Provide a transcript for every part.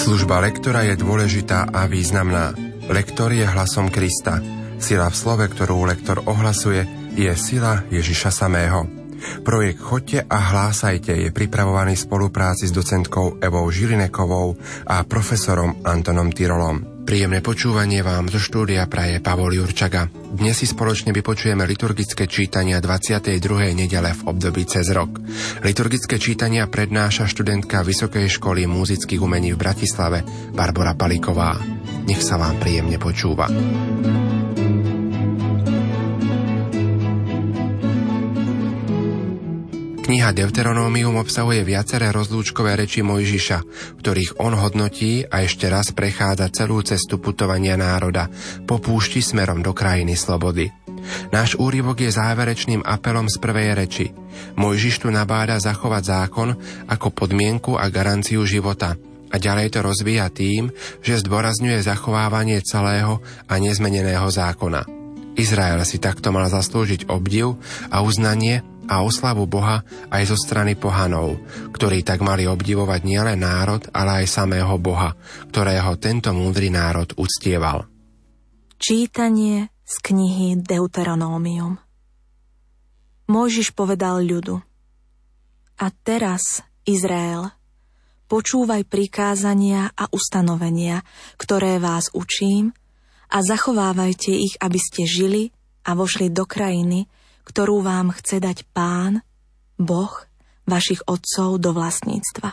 Služba lektora je dôležitá a významná. Lektor je hlasom Krista. Sila v slove, ktorú lektor ohlasuje, je sila Ježiša samého. Projekt Choďte a hlásajte je pripravovaný v spolupráci s docentkou Evou Žilinekovou a profesorom Antonom Tyrolom. Príjemné počúvanie vám zo štúdia praje Pavol Jurčaga. Dnes si spoločne vypočujeme liturgické čítania 22. nedele v období cez rok. Liturgické čítania prednáša študentka Vysokej školy múzických umení v Bratislave Barbora Paliková. Nech sa vám príjemne počúva. Kniha Deuteronómium obsahuje viaceré rozlúčkové reči Mojžiša, v ktorých on hodnotí a ešte raz prechádza celú cestu putovania národa po púšti smerom do krajiny slobody. Náš úryvok je záverečným apelom z prvej reči. Mojžiš tu nabáda zachovať zákon ako podmienku a garanciu života a ďalej to rozvíja tým, že zdôrazňuje zachovávanie celého a nezmeneného zákona. Izrael si takto mal zaslúžiť obdiv a uznanie a oslavu Boha aj zo strany pohanov, ktorí tak mali obdivovať nielen národ, ale aj samého Boha, ktorého tento múdry národ uctieval. Čítanie z knihy Deuteronómium. Mojžiš povedal ľudu: A teraz, Izrael, počúvaj prikázania a ustanovenia, ktoré vás učím, a zachovávajte ich, aby ste žili a vošli do krajiny, ktorú vám chce dať Pán, Boh vašich otcov do vlastníctva.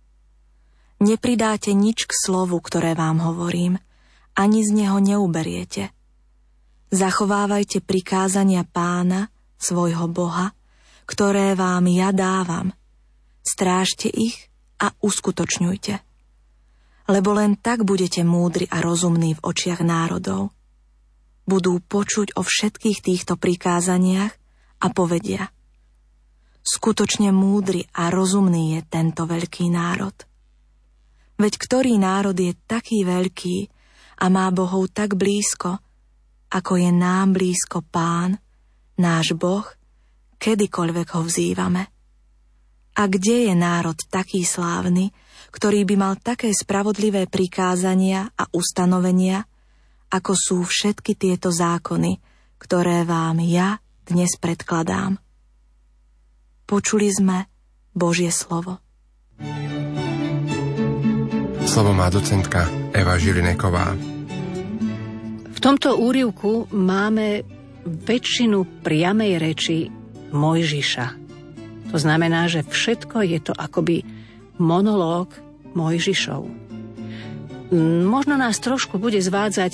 Nepridáte nič k slovu, ktoré vám hovorím, ani z neho neuberiete. Zachovávajte prikázania Pána, svojho Boha, ktoré vám ja dávam. Strážte ich a uskutočňujte. Lebo len tak budete múdri a rozumní v očiach národov. Budú počuť o všetkých týchto prikázaniach a povedia: Skutočne múdry a rozumný je tento veľký národ. Veď ktorý národ je taký veľký a má Bohov tak blízko, ako je nám blízko Pán, náš Boh, kedykoľvek ho vzývame? A kde je národ taký slávny, ktorý by mal také spravodlivé prikázania a ustanovenia, ako sú všetky tieto zákony, ktoré vám ja dnes predkladám? Počuli sme Božie slovo. Slovo má docentka Eva Žilineková. V tomto úryvku máme väčšinu priamej reči Mojžiša. To znamená, že všetko je to akoby monológ Mojžišov. Možno nás trošku bude zvádzať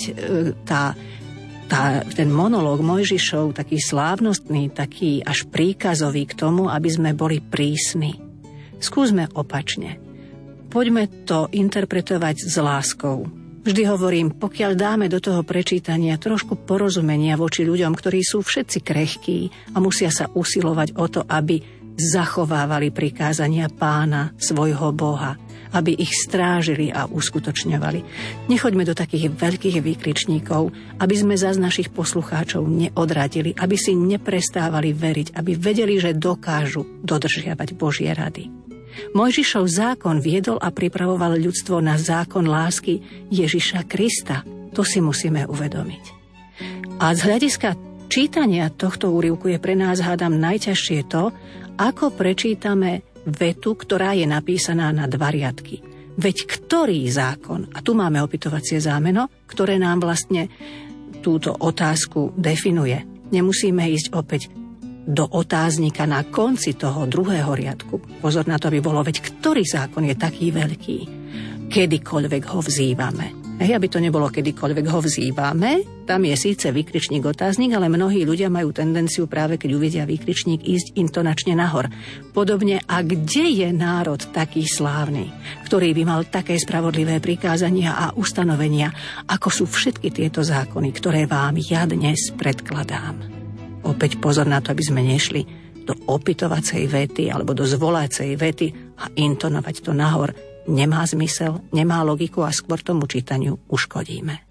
ten monológ Mojžišov, taký slávnostný, taký až príkazový k tomu, aby sme boli prísni. Skúsme opačne. Poďme to interpretovať s láskou. Vždy hovorím, pokiaľ dáme do toho prečítania trošku porozumenia voči ľuďom, ktorí sú všetci krehkí a musia sa usilovať o to, aby zachovávali prikázania Pána, svojho Boha, aby ich strážili a uskutočňovali. Nechoďme do takých veľkých výkričníkov, aby sme zas našich poslucháčov neodradili, aby si neprestávali veriť, aby vedeli, že dokážu dodržiavať Božie rady. Mojžišov zákon viedol a pripravoval ľudstvo na zákon lásky Ježiša Krista. To si musíme uvedomiť. A z hľadiska čítania tohto úryvku je pre nás, hádam, najťažšie to, ako prečítame vetu, ktorá je napísaná na 2 riadky. Veď ktorý zákon, a tu máme opytovacie zámeno, ktoré nám vlastne túto otázku definuje. Nemusíme ísť opäť do otáznika na konci toho 2. riadku. Pozor na to, aby bolo, veď ktorý zákon je taký veľký, kedykoľvek ho vzývame. Aby to nebolo kedykoľvek ho vzývame, tam je síce výkričník, otáznik, ale mnohí ľudia majú tendenciu práve keď uvidia výkričník ísť intonačne nahor. Podobne, a kde je národ taký slávny, ktorý by mal také spravodlivé prikázania a ustanovenia, ako sú všetky tieto zákony, ktoré vám ja dnes predkladám. Opäť pozor na to, aby sme nešli do opytovacej vety alebo do zvolacej vety a intonovať to nahor. Nemá zmysel, nemá logiku a skôr tomu čítaniu uškodíme.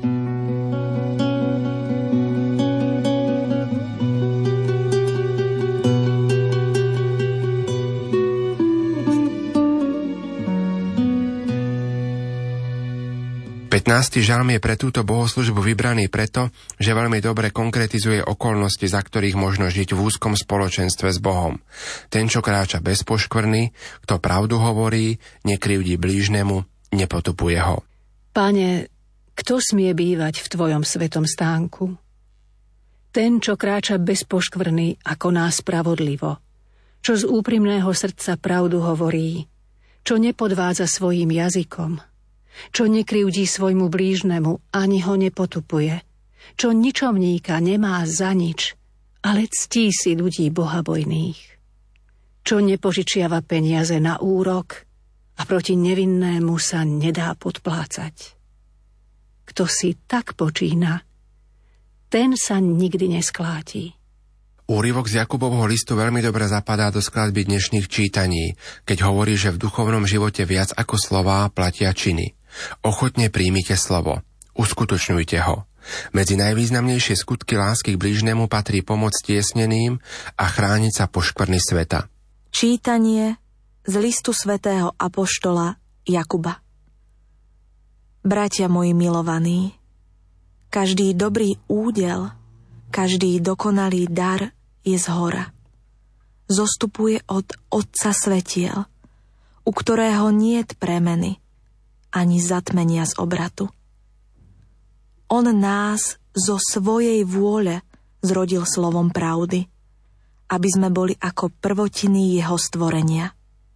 15. žalm je pre túto bohoslužbu vybraný preto, že veľmi dobre konkretizuje okolnosti, za ktorých možno žiť v úzkom spoločenstve s Bohom. Ten, čo kráča bez poškvrny, kto pravdu hovorí, nekrivdí blížnemu, nepotupuje ho. Pane, kto smie bývať v tvojom svetom stánku? Ten, čo kráča bez poškvrny a koná spravodlivo, čo z úprimného srdca pravdu hovorí, čo nepodvádza svojím jazykom, čo nekrivdí svojmu blížnemu, ani ho nepotupuje, čo ničomníka nemá za nič, ale ctí si ľudí bohabojných, čo nepožičiava peniaze na úrok a proti nevinnému sa nedá podplácať. Kto si tak počína, ten sa nikdy neskláti. Úryvok z Jakubovho listu veľmi dobre zapadá do skladby dnešných čítaní, keď hovorí, že v duchovnom živote viac ako slová platia činy. Ochotne príjmite slovo, uskutočňujte ho. Medzi najvýznamnejšie skutky lásky k blížnemu patrí pomoc tiesneným a chrániť sa poškvrny sveta. Čítanie z listu svätého apoštola Jakuba. Bratia moji milovaní, každý dobrý údel, každý dokonalý dar je zhora. Zostupuje od Otca svetiel, u ktorého niet premeny, ani zatmenia z obratu. On nás zo svojej vôle zrodil slovom pravdy, aby sme boli ako prvotiny jeho stvorenia.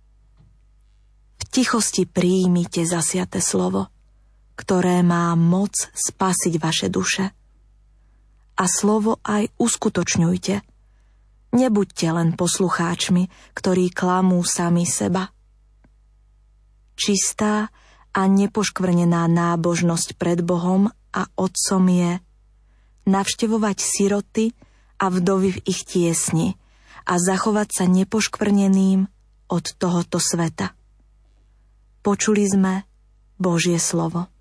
V tichosti prijímite zasiate slovo, ktoré má moc spasiť vaše duše. A slovo aj uskutočňujte. Nebuďte len poslucháčmi, ktorí klamú sami seba. Čistá a nepoškvrnená nábožnosť pred Bohom a Otcom je navštevovať siroty a vdovy v ich tiesni a zachovať sa nepoškvrneným od tohoto sveta. Počuli sme Božie slovo.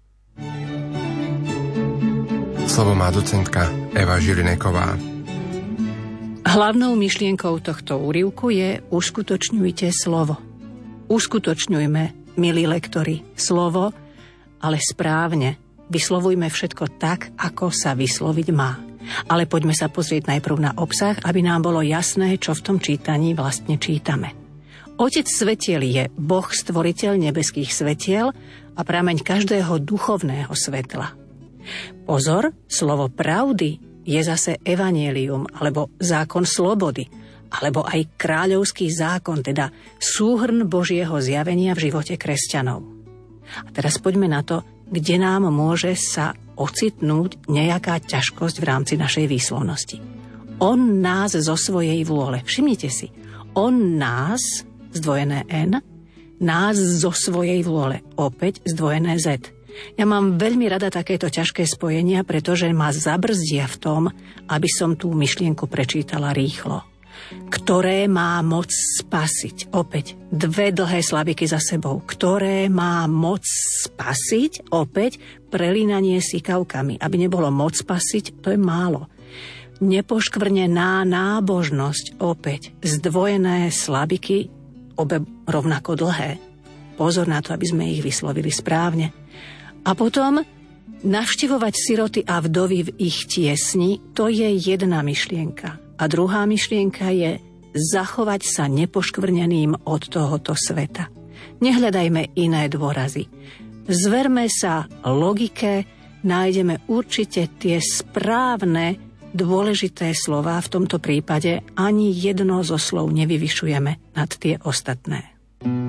Slovo má docentka Eva Žilineková. Hlavnou myšlienkou tohto úryvku je uskutočňujte slovo. Uskutočňujme, milí lektori, slovo, ale správne. Vyslovujme všetko tak, ako sa vysloviť má. Ale poďme sa pozrieť najprv na obsah, aby nám bolo jasné, čo v tom čítaní vlastne čítame. Otec svetiel je Boh, stvoriteľ nebeských svetiel a prameň každého duchovného svetla. Pozor, slovo pravdy je zase evanjelium, alebo zákon slobody, alebo aj kráľovský zákon, teda súhrn Božieho zjavenia v živote kresťanov. A teraz poďme na to, kde nám môže sa ocitnúť nejaká ťažkosť v rámci našej výslovnosti. On nás zo svojej vôle, všimnite si, on nás, zdvojené N, nás zo svojej vôle, opäť zdvojené Z. Ja mám veľmi rada takéto ťažké spojenia, pretože ma zabrzdia v tom, aby som tú myšlienku prečítala rýchlo. Ktoré má moc spasiť. Opäť dve dlhé slabiky za sebou. Ktoré má moc spasiť. Opäť prelínanie sikavkami. Aby nebolo moc spasiť, to je málo. Nepoškvrnená nábožnosť. Opäť zdvojené slabiky, obe rovnako dlhé. Pozor na to, aby sme ich vyslovili správne. A potom navštevovať siroty a vdovy v ich tiesni, to je jedna myšlienka. A druhá myšlienka je zachovať sa nepoškvrneným od tohoto sveta. Nehľadajme iné dôrazy. Zverme sa logike, nájdeme určite tie správne, dôležité slová. V tomto prípade ani jedno zo slov nevyvyšujeme nad tie ostatné.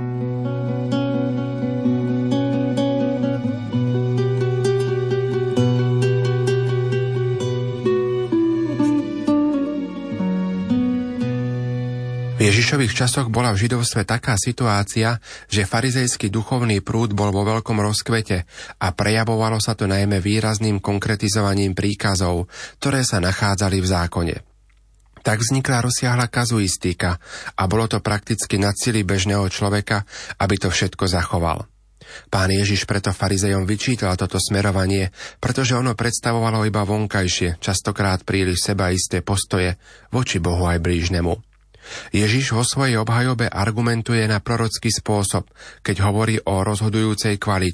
V Ježišových časoch bola v židovstve taká situácia, že farizejský duchovný prúd bol vo veľkom rozkvete a prejavovalo sa to najmä výrazným konkretizovaním príkazov, ktoré sa nachádzali v zákone. Tak vznikla rozsiahla kazuistika a bolo to prakticky nad sily bežného človeka, aby to všetko zachoval. Pán Ježiš preto farizejom vyčítal toto smerovanie, pretože ono predstavovalo iba vonkajšie, častokrát príliš sebaisté postoje voči Bohu aj blížnemu. Ježiš vo svojej obhajobe argumentuje na prorocký spôsob, keď hovorí o rozhodujúcej kvalite,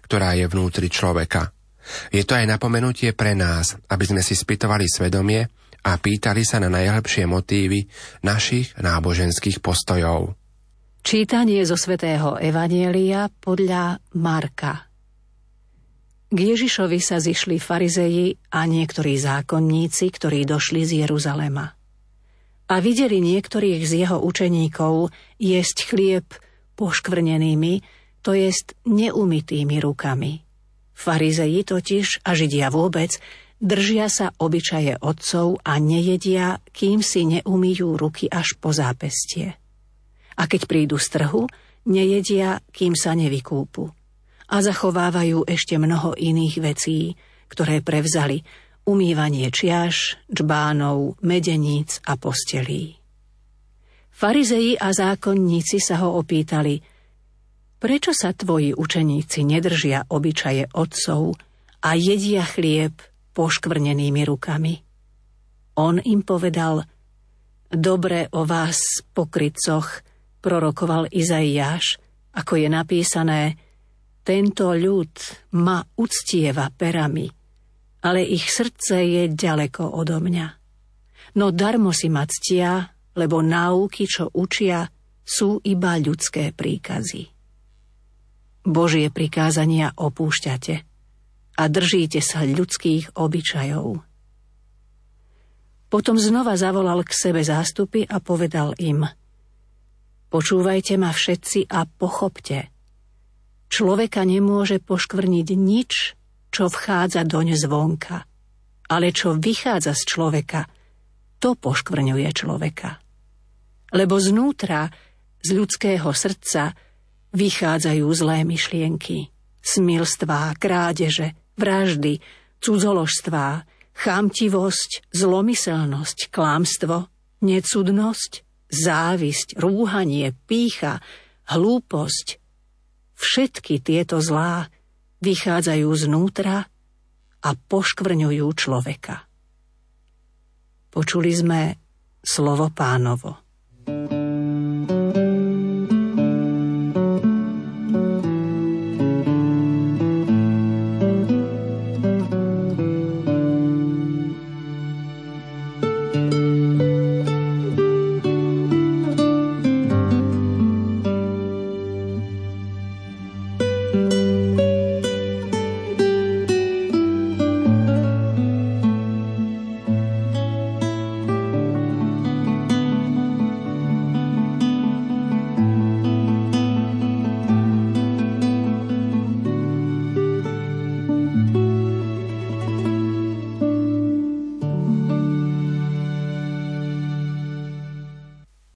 ktorá je vnútri človeka. Je to aj napomenutie pre nás, aby sme si spytovali svedomie a pýtali sa na najlepšie motívy našich náboženských postojov. Čítanie zo svätého Evanjelia podľa Marka. K Ježišovi sa zišli farizeji a niektorí zákonníci, ktorí došli z Jeruzalema. A videli niektorých z jeho učeníkov jesť chlieb poškvrnenými, to jest neumytými rukami. Farizeji totiž, a Židia vôbec, držia sa obyčaje otcov a nejedia, kým si neumyjú ruky až po zápestie. A keď prídu z trhu, nejedia, kým sa nevykúpu. A zachovávajú ešte mnoho iných vecí, ktoré prevzali: umývanie čiaš, džbánov, medeníc a postelí. Farizeji a zákonníci sa ho opýtali: prečo sa tvoji učeníci nedržia obyčaje otcov a jedia chlieb poškvrnenými rukami? On im povedal: dobre o vás, pokrytcoch, prorokoval Izaiáš, ako je napísané: tento ľud ma uctieva perami, ale ich srdce je ďaleko odo mňa. No darmo si ma ctia, lebo náuky, čo učia, sú iba ľudské príkazy. Božie prikázania opúšťate a držíte sa ľudských obyčajov. Potom znova zavolal k sebe zástupy a povedal im: počúvajte ma všetci a pochopte. Človeka nemôže poškvrniť nič, čo vchádza doň zvonka, ale čo vychádza z človeka, to poškvrňuje človeka. Lebo znútra, z ľudského srdca, vychádzajú zlé myšlienky, smilstvá, krádeže, vraždy, cudzoložstvá, chamtivosť, zlomyselnosť, klamstvo, necudnosť, závisť, rúhanie, pýcha, hlúposť. Všetky tieto zlá vychádzajú znútra a poškvrňujú človeka. Počuli sme slovo Pánovo.